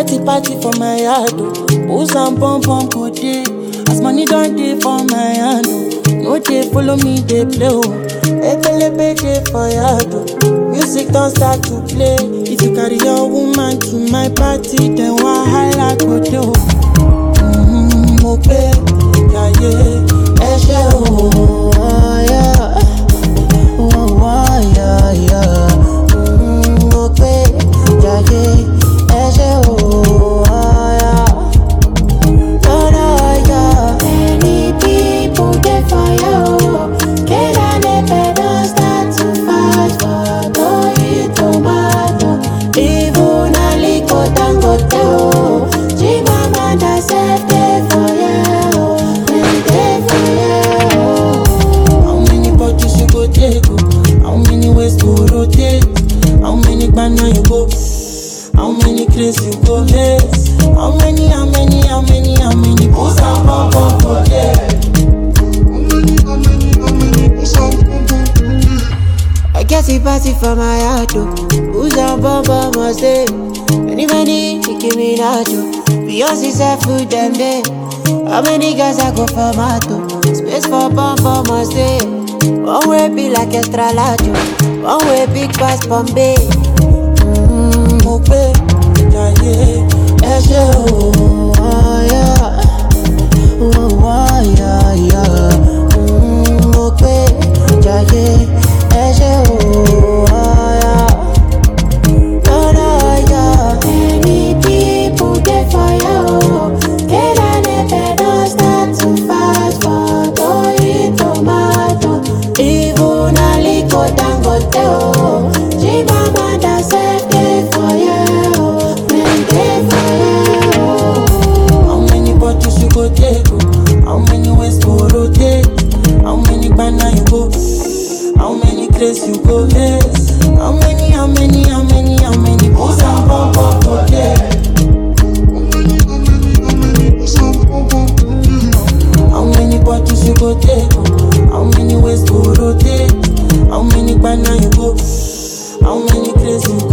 party for my yard, oh. Booze and pom pom go day. As money don't day for my hand, oh. No they follow me, they play, oh. Ekelebe day for yard, oh. Music don't start to play. If you carry your woman to my party, then wahala go do. Mo pe, yeah yeah, eshe oh, yeah, oh yeah yeah. Mo pe, yeah yeah, eshe oh, yeah. Oh yeah. Many people get fire. Can I never don't start to fight for going tomato? Even a little tango too. Jimama da set the fire. When fire. How many bottles you go take? How many ways to rotate? How many banana you go? How many crazy you go miss? How many booze and pom pom go there? I guess he party for my heart, oh. Who's on bumper must stay. Many, Nicki Minaj, oh. Beyonce said food them day. How many guys I go for mato? Space for bumper must stay. One way be like extra large, oh. One way big pass Bombay. Mo pe, yeah yeah, eshe oh, yeah, Oh, yeah, yeah. mo pe, Yeah, yeah. Eshe, oh, yeah. Oh, yeah. Many people get fire, oh. Can I never don't start to fight for going tomato? Even a little tango too. Jimama da set the fire, oh. When the fire, oh. how many bottles you go take? How many ways to rotate? How many banana you go? How many crazy you go miss? How many booze and pom pom go there? How many bottles you go take? How many ways to rotate? How many banana you go? How many crazy you go?